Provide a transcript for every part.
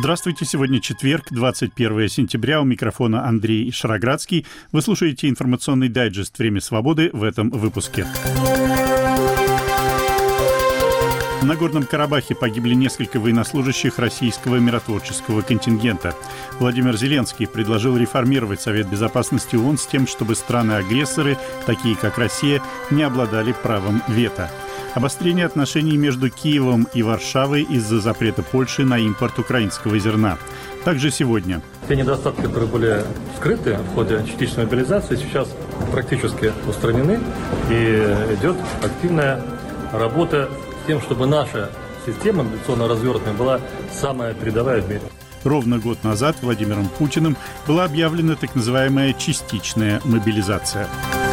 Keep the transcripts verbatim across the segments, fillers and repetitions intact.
Здравствуйте, сегодня четверг, двадцать первое сентября, у микрофона Андрей Шароградский. Вы слушаете информационный дайджест «Время свободы» в этом выпуске. В Нагорном Карабахе погибли несколько военнослужащих российского миротворческого контингента. Владимир Зеленский предложил реформировать Совет Безопасности ООН с тем, чтобы страны-агрессоры, такие как Россия, не обладали правом вето. Обострение отношений между Киевом и Варшавой из-за запрета Польши на импорт украинского зерна. Также сегодня. Те недостатки, которые были скрыты в ходе частичной мобилизации, сейчас практически устранены. И идет активная работа с тем, чтобы наша система мобилизационно развернутая была самая передовая в мире. Ровно год назад Владимиром Путиным была объявлена так называемая частичная мобилизация.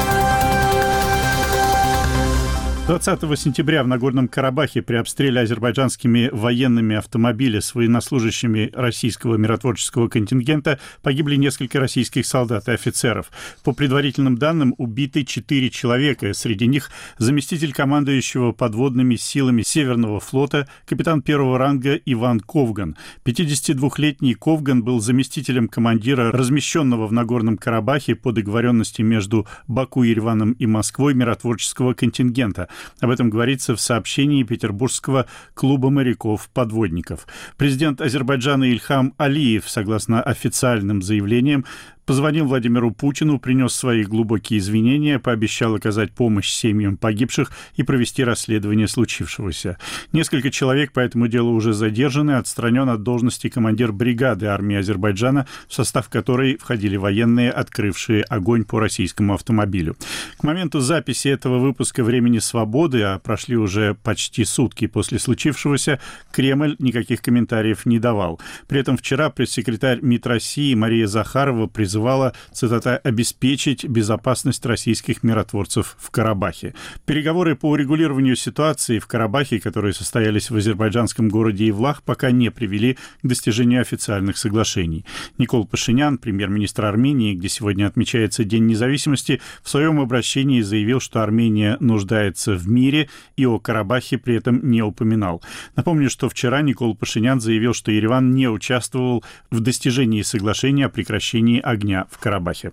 двадцатого сентября в Нагорном Карабахе при обстреле азербайджанскими военными автомобилями с военнослужащими российского миротворческого контингента погибли несколько российских солдат и офицеров. По предварительным данным, убиты четыре человека. Среди них заместитель командующего подводными силами Северного флота, капитан первого ранга Иван Ковган. пятидесятидвухлетний Ковган был заместителем командира размещенного в Нагорном Карабахе по договоренности между Баку, Ереваном и Москвой миротворческого контингента. Об этом говорится в сообщении Петербургского клуба моряков-подводников. Президент Азербайджана Ильхам Алиев, согласно официальным заявлениям, позвонил Владимиру Путину, принес свои глубокие извинения, пообещал оказать помощь семьям погибших и провести расследование случившегося. Несколько человек по этому делу уже задержаны, отстранен от должности командир бригады армии Азербайджана, в состав которой входили военные, открывшие огонь по российскому автомобилю. К моменту записи этого выпуска «Времени свободы», а прошли уже почти сутки после случившегося, Кремль никаких комментариев не давал. При этом вчера пресс-секретарь МИД России Мария Захарова призвала цитата, «обеспечить безопасность российских миротворцев в Карабахе». Переговоры по урегулированию ситуации в Карабахе, которые состоялись в азербайджанском городе Ивлах, пока не привели к достижению официальных соглашений. Никол Пашинян, премьер-министр Армении, где сегодня отмечается День независимости, в своем обращении заявил, что Армения нуждается в мире и о Карабахе при этом не упоминал. Напомню, что вчера Никол Пашинян заявил, что Ереван не участвовал в достижении соглашения о прекращении огня в Карабахе.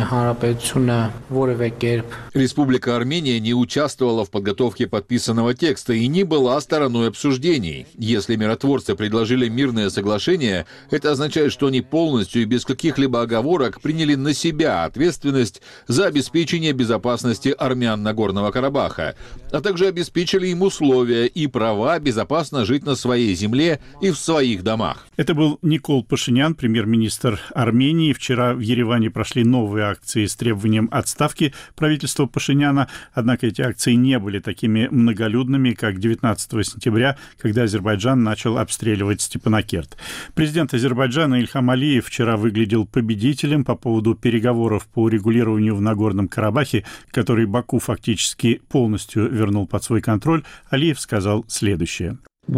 Республика Армения не участвовала в подготовке подписанного текста и не была стороной обсуждений. Если миротворцы предложили мирное соглашение, это означает, что они полностью и без каких-либо оговорок приняли на себя ответственность за обеспечение безопасности армян Нагорного Карабаха, а также обеспечили им условия и права безопасно жить на своей земле и в своих домах. Это был Никол Пашинян, премьер-министр Армении. Вчера в Ереване прошли новые акции с требованием отставки правительства Пашиняна, однако эти акции не были такими многолюдными, как девятнадцатого сентября, когда Азербайджан начал обстреливать Степанакерт. Президент Азербайджана Ильхам Алиев вчера выглядел победителем по поводу переговоров по урегулированию в Нагорном Карабахе, который Баку фактически полностью вернул под свой контроль. Алиев сказал следующее.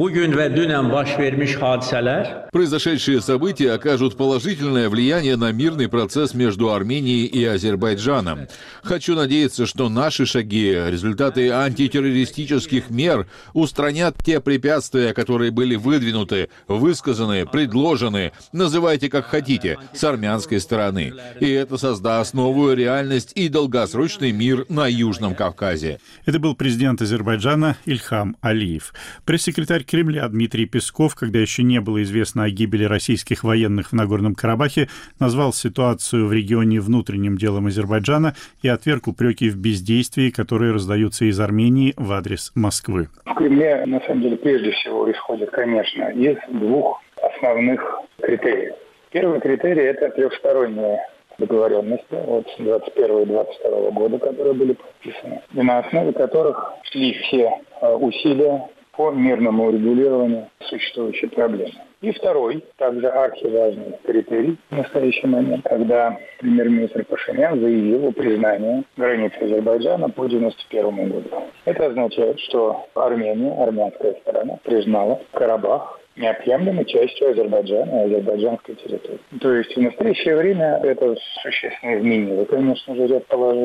Произошедшие события окажут положительное влияние на мирный процесс между Арменией и Азербайджаном. Хочу надеяться, что наши шаги, результаты антитеррористических мер, устранят те препятствия, которые были выдвинуты, высказаны, предложены, называйте как хотите, с армянской стороны. И это создаст новую реальность и долгосрочный мир на Южном Кавказе. Это был президент Азербайджана Ильхам Алиев. Пресс-секретарь Кремля Дмитрий Песков, когда еще не было известно о гибели российских военных в Нагорном Карабахе, назвал ситуацию в регионе внутренним делом Азербайджана и отверг упреки в бездействии, которые раздаются из Армении в адрес Москвы. В Кремле, на самом деле, прежде всего исходит, конечно, из двух основных критериев. Первый критерий – это трехсторонние договоренности от двадцать первого и двадцать второго года, которые были подписаны, и на основе которых шли все усилия по мирному урегулированию существующей проблемы. И второй, также архиважный критерий в настоящий момент, когда премьер-министр Пашинян заявил о признании границы Азербайджана по девяносто первому году. Это означает, что Армения, армянская сторона, признала Карабах неотъемлемой частью Азербайджана и азербайджанской территории. То есть в настоящее время это существенно изменило, конечно же, ряд положений.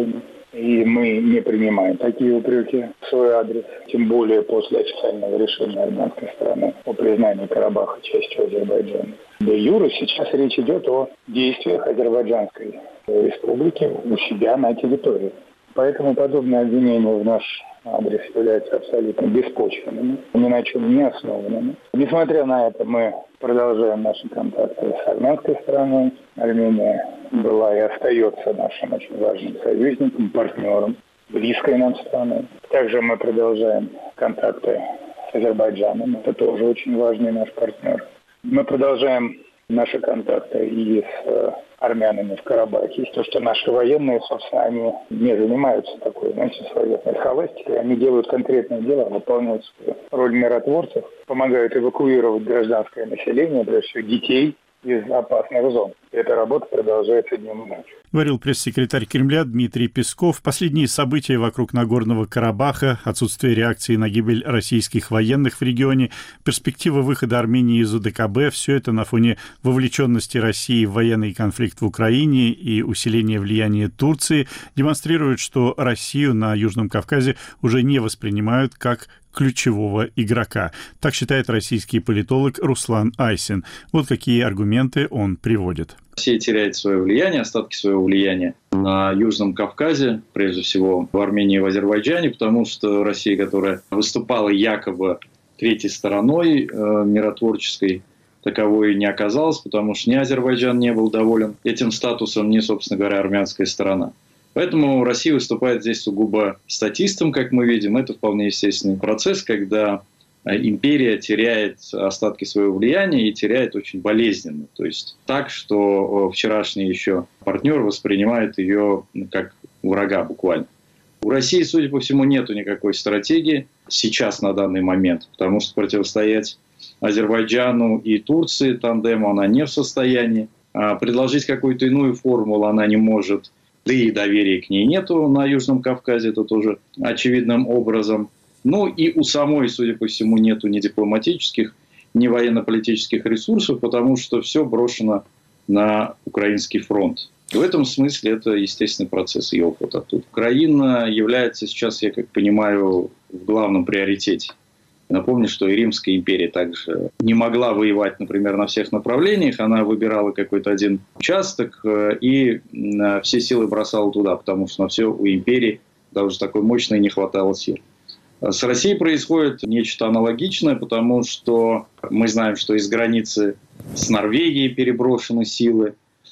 И мы не принимаем такие упреки в свой адрес, тем более после официального решения армянской стороны о признании Карабаха частью Азербайджана. Де юре сейчас речь идет о действиях Азербайджанской республики у себя на территории. Поэтому подобные обвинения в наш адрес являются абсолютно беспочвенными, ни на чем не основанными. Несмотря на это, мы продолжаем наши контакты с армянской стороной. Армения была и остается нашим очень важным союзником, партнером, близкой нам страной. Также мы продолжаем контакты с Азербайджаном. Это тоже очень важный наш партнер. Мы продолжаем наши контакты и с армянами в Карабахе. То, что наши военные, собственно, они не занимаются такой, знаете, своей схоластикой. Они делают конкретные дела, выполняют свою роль миротворцев, помогают эвакуировать гражданское население, прежде всего детей, из опасных зон. Эта работа продолжается днем и ночью. Говорил пресс-секретарь Кремля Дмитрий Песков. Последние события вокруг Нагорного Карабаха, отсутствие реакции на гибель российских военных в регионе, перспектива выхода Армении из ОДКБ – все это на фоне вовлеченности России в военный конфликт в Украине и усиления влияния Турции демонстрирует, что Россию на Южном Кавказе уже не воспринимают как ключевого игрока. Так считает российский политолог Руслан Айсин. Вот какие аргументы он приводит. Россия теряет свое влияние, остатки своего влияния на Южном Кавказе, прежде всего в Армении и в Азербайджане, потому что Россия, которая выступала якобы третьей стороной э, миротворческой, таковой не оказалась, потому что ни Азербайджан не был доволен этим статусом, ни, собственно говоря, армянская сторона. Поэтому Россия выступает здесь сугубо статистом, как мы видим. Это вполне естественный процесс, когда империя теряет остатки своего влияния и теряет очень болезненно. То есть так, что вчерашний еще партнер воспринимает ее как врага буквально. У России, судя по всему, нету никакой стратегии сейчас на данный момент, потому что противостоять Азербайджану и Турции тандему она не в состоянии. Предложить какую-то иную формулу она не может. Да и доверия к ней нету на Южном Кавказе, это тоже очевидным образом. Ну и у самой, судя по всему, нету ни дипломатических, ни военно-политических ресурсов, потому что все брошено на украинский фронт. В этом смысле это естественный процесс ее ухода оттуда. Украина является сейчас, я как понимаю, в главном приоритете. Напомню, что и Римская империя также не могла воевать, например, на всех направлениях. Она выбирала какой-то один участок и все силы бросала туда, потому что на все у империи даже такой мощной не хватало сил. С Россией происходит нечто аналогичное, потому что мы знаем, что из границы с Норвегией переброшены силы.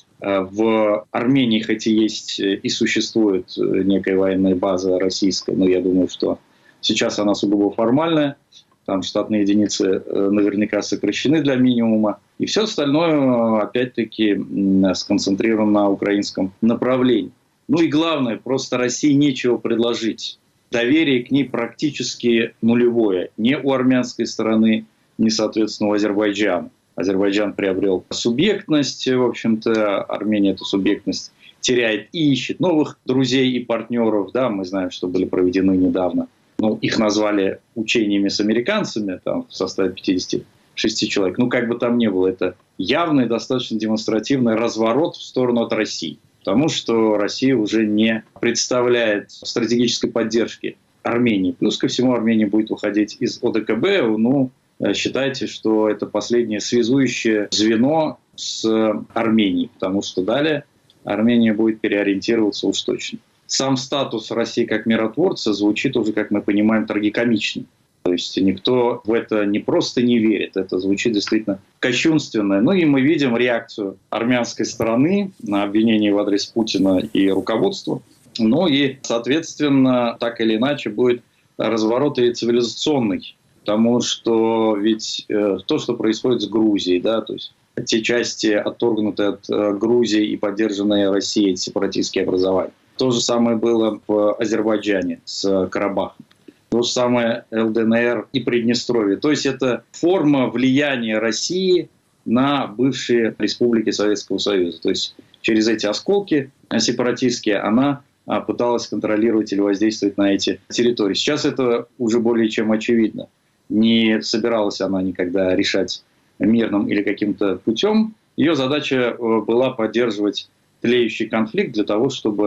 В Армении, хоть и есть и существует некая военная база российская, но я думаю, что сейчас она сугубо формальная. Там штатные единицы наверняка сокращены для минимума. И все остальное, опять-таки, сконцентрировано на украинском направлении. Ну и главное, просто России нечего предложить. Доверие к ней практически нулевое. Ни у армянской стороны, ни, соответственно, у Азербайджана. Азербайджан приобрел субъектность, в общем-то, Армения эту субъектность теряет и ищет новых друзей и партнеров. Да, мы знаем, что были проведены недавно. Ну, их назвали учениями с американцами, там, в составе пятидесяти шести человек. Ну, как бы там ни было, это явный, достаточно демонстративный разворот в сторону от России. Потому что Россия уже не представляет стратегической поддержки Армении. Плюс ко всему Армения будет выходить из ОДКБ. Ну, считайте, что это последнее связующее звено с Арменией. Потому что далее Армения будет переориентироваться уж точно. Сам статус России как миротворца звучит уже, как мы понимаем, трагикомично. То есть никто в это не просто не верит, это звучит действительно кощунственно. Ну и мы видим реакцию армянской стороны на обвинение в адрес Путина и руководства. Ну и, соответственно, так или иначе будет разворот и цивилизационный. Потому что ведь э, то, что происходит с Грузией, да, то есть те части, отторгнутые от э, Грузии и поддержанные Россией, эти сепаратистские образования. То же самое было в Азербайджане с Карабахом. То же самое эл дэ эн эр и Приднестровье. То есть это форма влияния России на бывшие республики Советского Союза. То есть через эти осколки сепаратистские она пыталась контролировать или воздействовать на эти территории. Сейчас это уже более чем очевидно. Не собиралась она никогда решать мирным или каким-то путем. Ее задача была поддерживать тлеющий конфликт для того, чтобы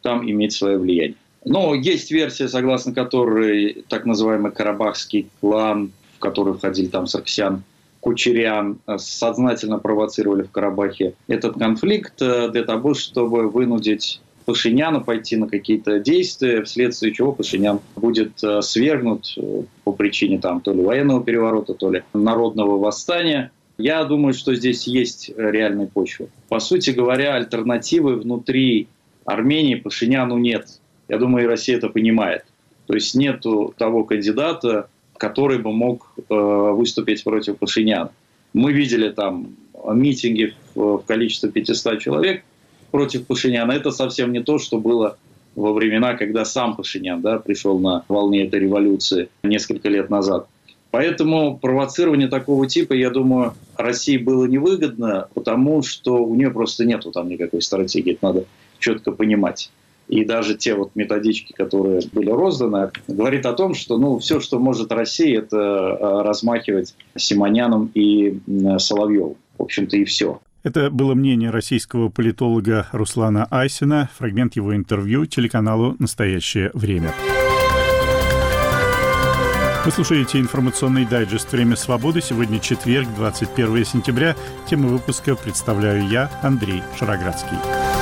там иметь свое влияние. Но есть версия, согласно которой так называемый карабахский клан, в который входили там Саркисян, Кучерян, сознательно провоцировали в Карабахе этот конфликт для того, чтобы вынудить Пашиняна пойти на какие-то действия, вследствие чего Пашинян будет свергнут по причине там, то ли военного переворота, то ли народного восстания. Я думаю, что здесь есть реальная почва. По сути говоря, альтернативы внутри Армении Пашиняну нет. Я думаю, и Россия это понимает. То есть нету того кандидата, который бы мог э, выступить против Пашиняна. Мы видели там митинги в, в количестве пятьсот человек против Пашиняна. Это совсем не то, что было во времена, когда сам Пашинян да, пришел на волне этой революции несколько лет назад. Поэтому провоцирование такого типа, я думаю, России было невыгодно, потому что у нее просто нету там никакой стратегии. Это надо четко понимать. И даже те вот методички, которые были розданы, говорит о том, что ну, все, что может Россия, это размахивать Симоняном и Соловьевым. В общем-то и все. Это было мнение российского политолога Руслана Айсина. Фрагмент его интервью телеканалу «Настоящее время». Вы слушаете информационный дайджест «Время свободы». Сегодня четверг, двадцать первое сентября. Тему выпуска представляю я, Андрей Шароградский.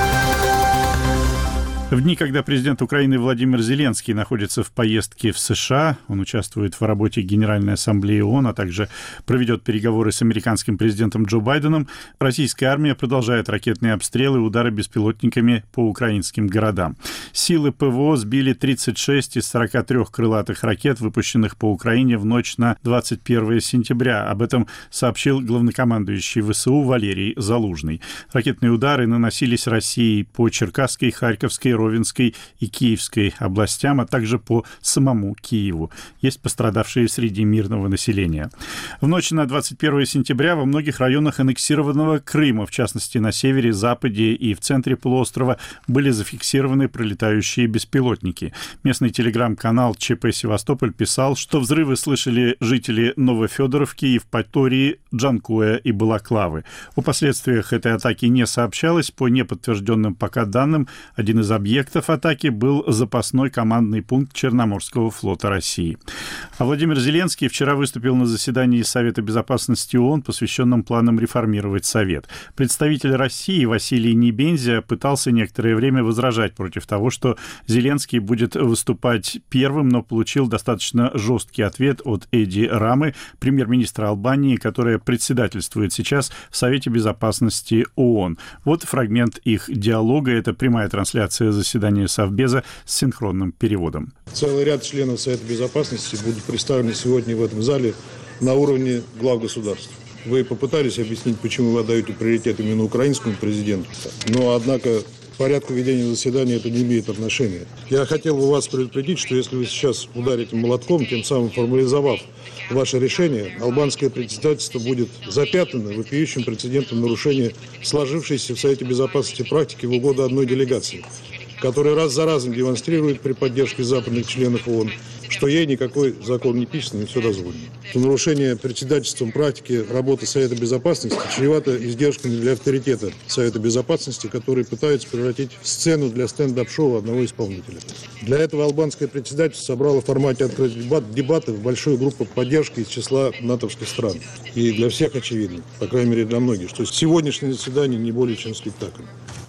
В дни, когда президент Украины Владимир Зеленский находится в поездке в США, он участвует в работе Генеральной Ассамблеи ООН, а также проведет переговоры с американским президентом Джо Байденом, российская армия продолжает ракетные обстрелы и удары беспилотниками по украинским городам. Силы ПВО сбили тридцать шесть из сорока трёх крылатых ракет, выпущенных по Украине в ночь на двадцать первое сентября. Об этом сообщил главнокомандующий ВСУ Валерий Залужный. Ракетные удары наносились Россией по Черкасской, Харьковской, Ровенской и Киевской областям, а также по самому Киеву. Есть пострадавшие среди мирного населения. В ночь на двадцать первое сентября во многих районах аннексированного Крыма, в частности на севере, западе и в центре полуострова, были зафиксированы пролетающие беспилотники. Местный телеграм-канал ЧП Севастополь писал, что взрывы слышали жители Новофедоровки, Евпатории, Джанкоя и Балаклавы. О последствиях этой атаки не сообщалось. По неподтвержденным пока данным, один из объектов Объектов атаки был запасной командный пункт Черноморского флота России. А Владимир Зеленский вчера выступил на заседании Совета безопасности ООН, посвященном планам реформировать Совет. Представитель России Василий Небензя пытался некоторое время возражать против того, что Зеленский будет выступать первым, но получил достаточно жесткий ответ от Эди Рамы, премьер-министра Албании, которая председательствует сейчас в Совете безопасности ООН. Вот фрагмент их диалога. Это прямая трансляция заседания Совбеза с синхронным переводом. Целый ряд членов Совета Безопасности будут представлены сегодня в этом зале на уровне глав государств. Вы попытались объяснить, почему вы отдаете приоритет именно украинскому президенту, но, однако, к порядку ведения заседания это не имеет отношения. Я хотел бы вас предупредить, что если вы сейчас ударите молотком, тем самым формализовав ваше решение, албанское председательство будет запятнано вопиющим прецедентом нарушения сложившейся в Совете Безопасности практики в угоду одной делегации, которая раз за разом демонстрирует при поддержке западных членов ООН, что ей никакой закон не писан и все дозволено. Что нарушение председательством практики работы Совета Безопасности чревато издержками для авторитета Совета Безопасности, который пытаются превратить в сцену для стендап-шоу одного исполнителя. Для этого албанское председательство собрало в формате открытых дебат, дебатов большую группу поддержки из числа натовских стран. И для всех очевидно, по крайней мере для многих, что сегодняшнее заседание не более чем спектакль.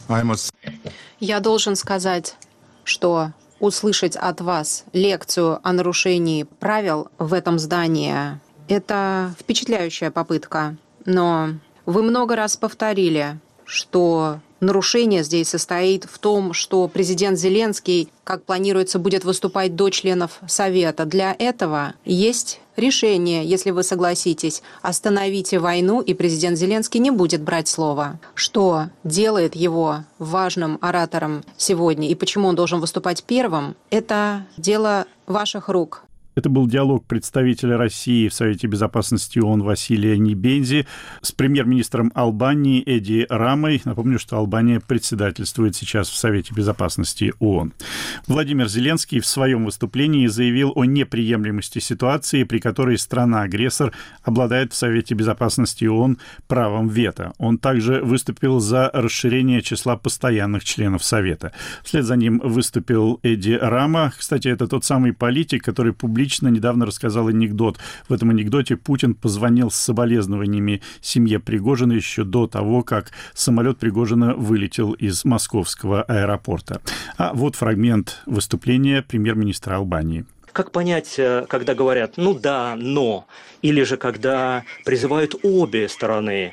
Я должен сказать, что услышать от вас лекцию о нарушении правил в этом здании – это впечатляющая попытка. Но вы много раз повторили, что нарушение здесь состоит в том, что президент Зеленский, как планируется, будет выступать до членов Совета. Для этого есть решение, если вы согласитесь, остановите войну, и президент Зеленский не будет брать слово. Что делает его важным оратором сегодня и почему он должен выступать первым, это дело ваших рук. Это был диалог представителя России в Совете Безопасности ООН Василия Небензи с премьер-министром Албании Эди Рамой. Напомню, что Албания председательствует сейчас в Совете Безопасности ООН. Владимир Зеленский в своем выступлении заявил о неприемлемости ситуации, при которой страна-агрессор обладает в Совете Безопасности ООН правом вето. Он также выступил за расширение числа постоянных членов Совета. Вслед за ним выступил Эди Рама. Кстати, это тот самый политик, который публично Лично недавно рассказал анекдот. В этом анекдоте Путин позвонил с соболезнованиями семье Пригожина еще до того, как самолет Пригожина вылетел из московского аэропорта. А вот фрагмент выступления премьер-министра Албании. Как понять, когда говорят «ну да, но», или же когда призывают обе стороны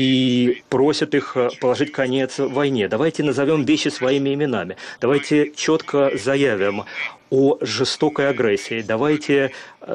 и просят их положить конец войне? Давайте назовем вещи своими именами. Давайте четко заявим о жестокой агрессии. Давайте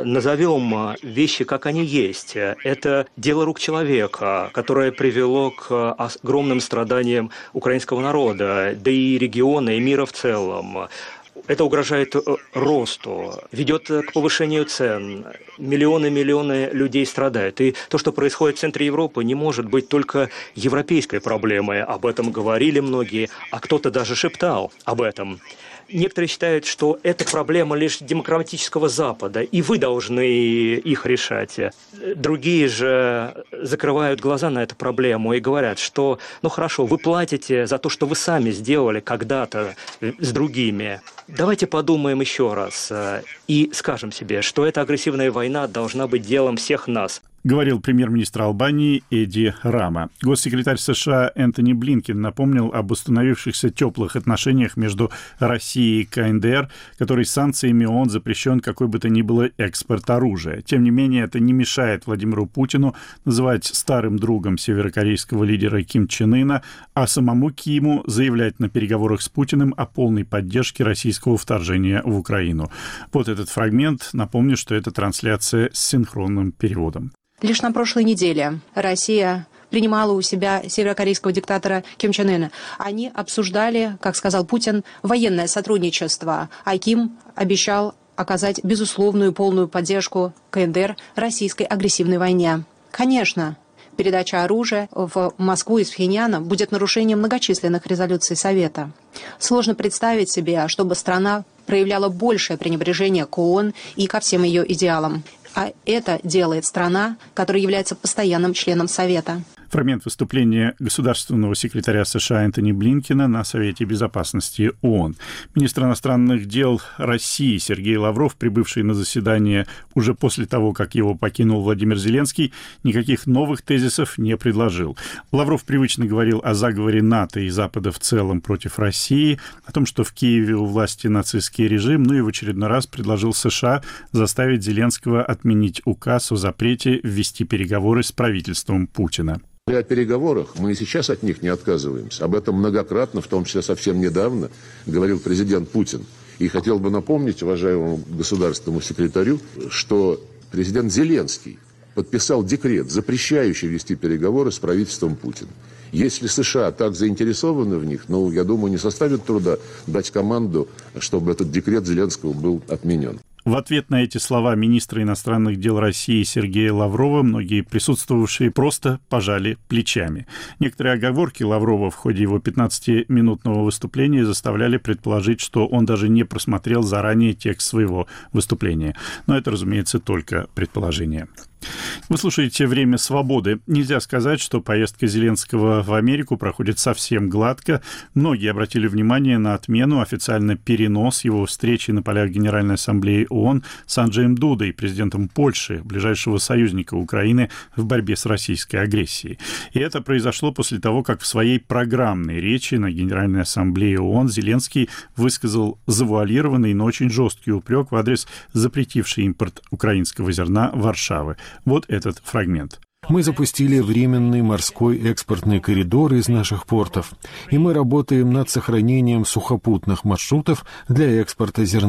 назовем вещи, как они есть. Это дело рук человека, которое привело к огромным страданиям украинского народа, да и региона, и мира в целом. Это угрожает росту, ведет к повышению цен. Миллионы-миллионы людей страдают. И то, что происходит в центре Европы, не может быть только европейской проблемой. Об этом говорили многие, а кто-то даже шептал об этом. Некоторые считают, что это проблема лишь демократического Запада, и вы должны их решать. Другие же закрывают глаза на эту проблему и говорят, что, ну хорошо, вы платите за то, что вы сами сделали когда-то с другими. Давайте подумаем еще раз и скажем себе, что эта агрессивная война должна быть делом всех нас. Говорил премьер-министр Албании Эди Рама. Госсекретарь США Энтони Блинкен напомнил об установившихся теплых отношениях между Россией и КНДР, который санкциями ООН запрещен какой бы то ни было экспорт оружия. Тем не менее, это не мешает Владимиру Путину называть старым другом северокорейского лидера Ким Чен Ына, а самому Киму заявлять на переговорах с Путиным о полной поддержке российского вторжения в Украину. Вот этот фрагмент. Напомню, что это трансляция с синхронным переводом. Лишь на прошлой неделе Россия принимала у себя северокорейского диктатора Ким Чен Ына. Они обсуждали, как сказал Путин, военное сотрудничество, а Ким обещал оказать безусловную полную поддержку КНДР российской агрессивной войне. Конечно, передача оружия в Москву из Пхеньяна будет нарушением многочисленных резолюций Совета. Сложно представить себе, чтобы страна проявляла большее пренебрежение к ООН и ко всем ее идеалам. А это делает страна, которая является постоянным членом Совета. Фрагмент выступления государственного секретаря США Энтони Блинкена на Совете Безопасности ООН. Министр иностранных дел России Сергей Лавров, прибывший на заседание уже после того, как его покинул Владимир Зеленский, никаких новых тезисов не предложил. Лавров привычно говорил о заговоре НАТО и Запада в целом против России, о том, что в Киеве у власти нацистский режим, ну и в очередной раз предложил США заставить Зеленского отменить указ о запрете ввести переговоры с правительством Путина. О переговорах мы и сейчас от них не отказываемся. Об этом многократно, в том числе совсем недавно, говорил президент Путин. И хотел бы напомнить уважаемому государственному секретарю, что президент Зеленский подписал декрет, запрещающий вести переговоры с правительством Путина. Если США так заинтересованы в них, ну, я думаю, не составит труда дать команду, чтобы этот декрет Зеленского был отменен. В ответ на эти слова министра иностранных дел России Сергея Лаврова многие присутствовавшие просто пожали плечами. Некоторые оговорки Лаврова в ходе его пятнадцатиминутного выступления заставляли предположить, что он даже не просмотрел заранее текст своего выступления. Но это, разумеется, только предположение. Вы слушаете «Время свободы». Нельзя сказать, что поездка Зеленского в Америку проходит совсем гладко. Многие обратили внимание на отмену, официально перенос его встречи на полях Генеральной Ассамблеи ООН с Анджеем Дудой, президентом Польши, ближайшего союзника Украины в борьбе с российской агрессией. И это произошло после того, как в своей программной речи на Генеральной Ассамблее ООН Зеленский высказал завуалированный, но очень жесткий упрек в адрес запретившей импорт украинского зерна Варшавы. Вот этот фрагмент. Мы запустили временный морской экспортный коридор из наших портов, и мы работаем над сохранением сухопутных маршрутов для экспорта зерна.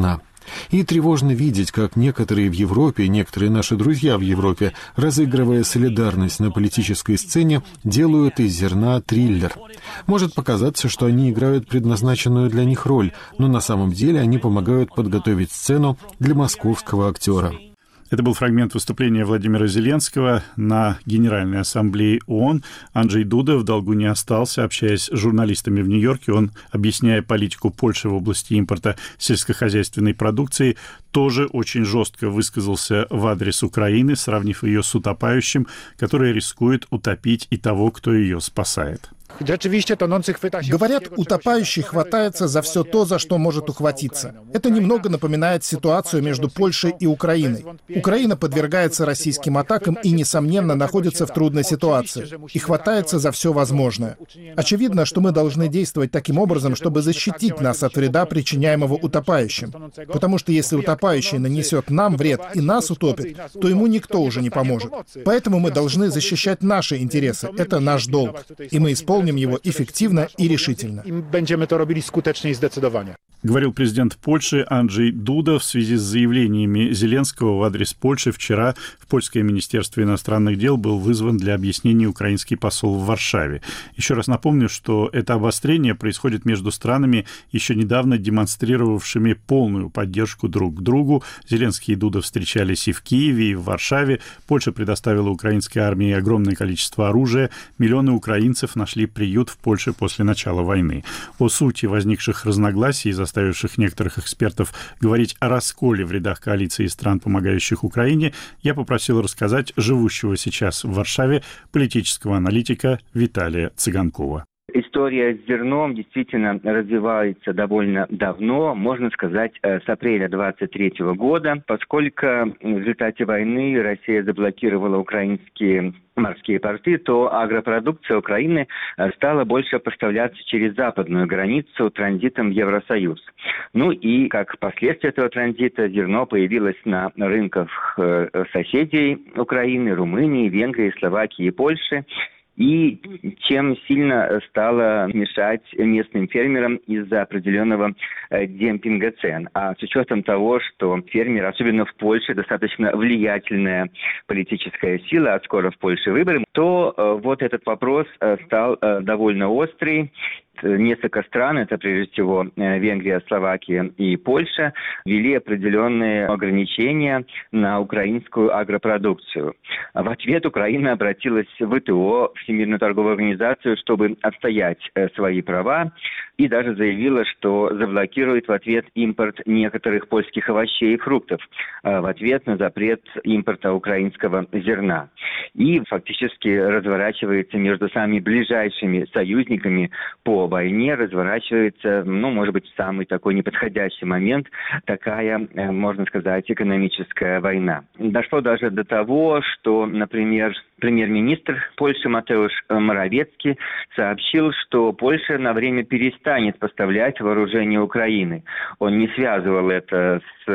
И тревожно видеть, как некоторые в Европе, некоторые наши друзья в Европе, разыгрывая солидарность на политической сцене, делают из зерна триллер. Может показаться, что они играют предназначенную для них роль, но на самом деле они помогают подготовить сцену для московского актера. Это был фрагмент выступления Владимира Зеленского на Генеральной Ассамблее ООН. Анджей Дуда в долгу не остался. Общаясь с журналистами в Нью-Йорке, он, объясняя политику Польши в области импорта сельскохозяйственной продукции, тоже очень жестко высказался в адрес Украины, сравнив ее с утопающим, который рискует утопить и того, кто ее спасает. Говорят, утопающий хватается за все то, за что может ухватиться. Это немного напоминает ситуацию между Польшей и Украиной. Украина подвергается российским атакам и, несомненно, находится в трудной ситуации и хватается за все возможное. Очевидно, что мы должны действовать таким образом, чтобы защитить нас от вреда, причиняемого утопающим. Потому что если утопающий нанесет нам вред и нас утопит, то ему никто уже не поможет. Поэтому мы должны защищать наши интересы. Это наш долг. И мы исполним его эффективно и решительно. Говорил президент Польши Анджей Дуда в связи с заявлениями Зеленского в адрес Польши. Вчера в Польское министерство иностранных дел был вызван для объяснений украинский посол в Варшаве. Еще раз напомню, что это обострение происходит между странами, еще недавно демонстрировавшими полную поддержку друг к другу. Зеленский и Дуда встречались и в Киеве, и в Варшаве. Польша предоставила украинской армии огромное количество оружия. Миллионы украинцев нашли приют в Польше после начала войны. О сути возникших разногласий, заставивших некоторых экспертов говорить о расколе в рядах коалиции стран, помогающих Украине, я попросил рассказать живущего сейчас в Варшаве политического аналитика Виталия Цыганкова. История с зерном действительно развивается довольно давно, можно сказать, с апреля двадцать третьего года, поскольку в результате войны Россия заблокировала украинские морские порты, то агропродукция Украины стала больше поставляться через западную границу транзитом в Евросоюз. Ну и как последствие этого транзита зерно появилось на рынках соседей Украины, Румынии, Венгрии, Словакии и Польши. И чем сильно стало мешать местным фермерам из-за определенного э, демпинга цен. А с учетом того, что фермеры, особенно в Польше, достаточно влиятельная политическая сила, а скоро в Польше выборы, то э, вот этот вопрос э, стал э, довольно острый. Несколько стран, это прежде всего Венгрия, Словакия и Польша, ввели определенные ограничения на украинскую агропродукцию. В ответ Украина обратилась в ВТО, Всемирную торговую организацию, чтобы отстоять свои права, и даже заявила, что заблокирует в ответ импорт некоторых польских овощей и фруктов в ответ на запрет импорта украинского зерна. И фактически разворачивается между самыми ближайшими союзниками по войне, разворачивается, ну, может быть, в самый такой неподходящий момент такая, можно сказать, экономическая война. Дошло даже до того, что, например, премьер-министр Польши Матеуш Моровецкий сообщил, что Польша на время перестанет поставлять вооружение Украины. Он не связывал это с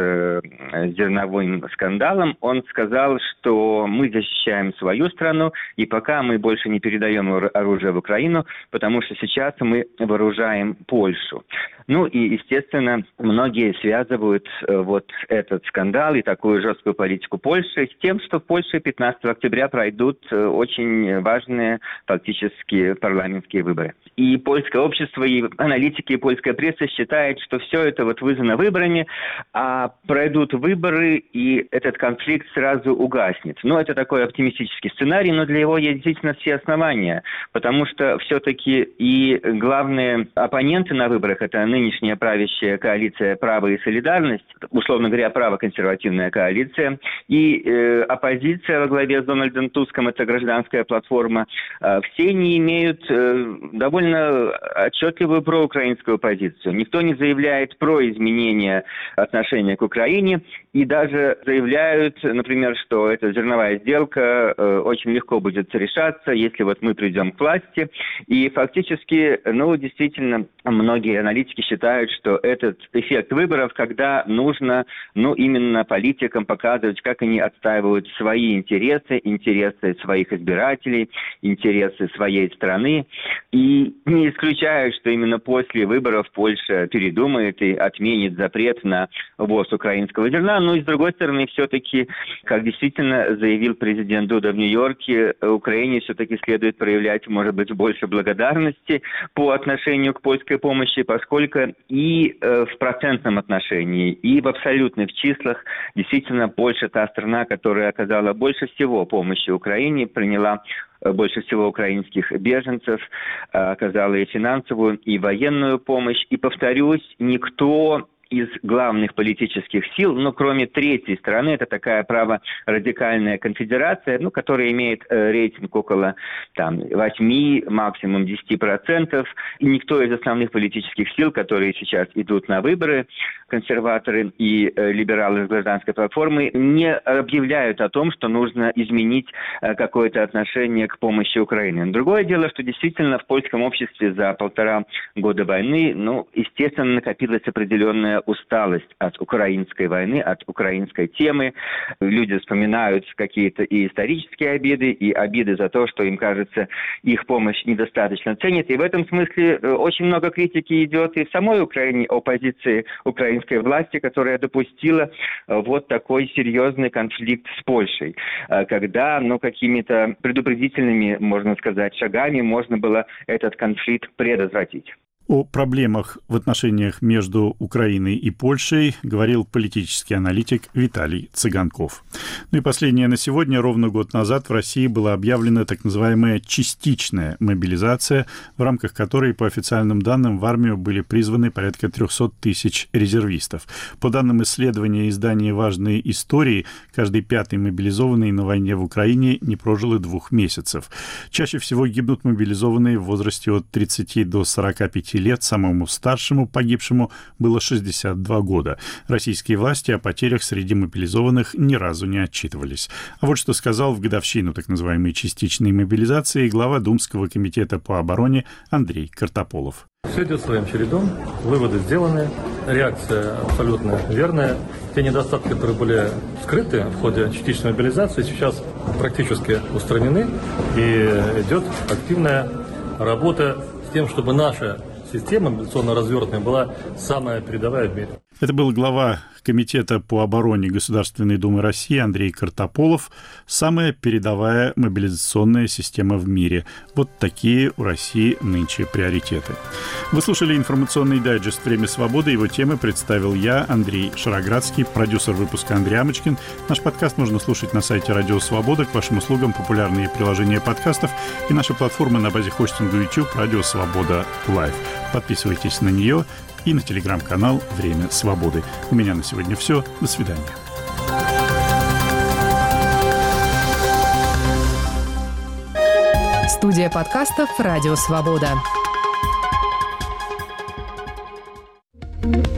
зерновым скандалом. Он сказал, что мы защищаем свою страну, и пока мы больше не передаем оружие в Украину, потому что сейчас мы вооружаем Польшу. Ну и, естественно, многие связывают вот этот скандал и такую жесткую политику Польши с тем, что в Польше пятнадцатого октября пройдут очень важные фактически парламентские выборы. И польское общество, и аналитики, и польская пресса считают, что все это вот вызвано выборами, а пройдут выборы, и этот конфликт сразу угаснет. Но это такой оптимистический сценарий, но для него есть действительно все основания, потому что все-таки и главные оппоненты на выборах – это нынешняя правящая коалиция «Право и солидарность», условно говоря, право-консервативная коалиция, и э, оппозиция во главе с Дональдом Туском, это гражданская платформа, э, все не имеют э, довольно отчетливую проукраинскую позицию. Никто не заявляет про изменение отношения к Украине, и даже заявляют, например, что эта зерновая сделка э, очень легко будет решаться, если вот мы придем к власти. И фактически, ну, действительно, многие аналитики считают, что этот эффект выборов, когда нужно, ну, именно политикам показывать, как они отстаивают свои интересы, интересы защищают своих избирателей, интересы своей страны. И не исключаю, что именно после выборов Польша передумает и отменит запрет на ввоз украинского зерна. Но и с другой стороны, все-таки, как действительно заявил президент Дуда в Нью-Йорке, Украине все-таки следует проявлять, может быть, больше благодарности по отношению к польской помощи, поскольку и э, в процентном отношении, и в абсолютных числах действительно Польша та страна, которая оказала больше всего помощи Украине, приняла больше всего украинских беженцев, оказала и финансовую, и военную помощь. И, повторюсь, никто из главных политических сил, ну, кроме третьей страны, это такая праворадикальная конфедерация, ну, которая имеет э, рейтинг около там, восемь, максимум десять процентов. И никто из основных политических сил, которые сейчас идут на выборы, консерваторы и э, либералы с гражданской платформы, не объявляют о том, что нужно изменить э, какое-то отношение к помощи Украине. Другое дело, что действительно в польском обществе за полтора года войны, ну, естественно, накопилась определенная усталость от украинской войны, от украинской темы. Люди вспоминают какие-то и исторические обиды, и обиды за то, что им кажется, их помощь недостаточно ценит. И в этом смысле очень много критики идет и в самой Украине о позиции украинской власти, которая допустила вот такой серьезный конфликт с Польшей, когда, ну, какими-то предупредительными, можно сказать, шагами можно было этот конфликт предотвратить. О проблемах в отношениях между Украиной и Польшей говорил политический аналитик Виталий Цыганков. Ну и последнее на сегодня. Ровно год назад в России была объявлена так называемая частичная мобилизация, в рамках которой, по официальным данным, в армию были призваны порядка триста тысяч резервистов. По данным исследования издания «Важные истории», каждый пятый мобилизованный на войне в Украине не прожил и двух месяцев. Чаще всего гибнут мобилизованные в возрасте от тридцати до сорока пяти лет, самому старшему погибшему было шестьдесят два года. Российские власти о потерях среди мобилизованных ни разу не отчитывались. А вот что сказал в годовщину так называемой частичной мобилизации глава Думского комитета по обороне Андрей Картополов. Все идет своим чередом, выводы сделаны, реакция абсолютно верная. Те недостатки, которые были скрыты в ходе частичной мобилизации, сейчас практически устранены, и идет активная работа с тем, чтобы наша система мобилизационно развернутая была самая передовая в мире. Это был глава Комитета по обороне Государственной Думы России Андрей Картополов. Самая передовая мобилизационная система в мире. Вот такие у России нынче приоритеты. Вы слушали информационный дайджест «Время свободы». Его темы представил я, Андрей Шароградский, продюсер выпуска Андрей Амочкин. Наш подкаст можно слушать на сайте Радио Свобода. К вашим услугам популярные приложения подкастов и наша платформа на базе хостинга YouTube «Радио Свобода Лайв». Подписывайтесь на нее и на телеграм-канал «Время свободы». У меня на сегодня все. До свидания. Студия подкастов «Радио Свобода».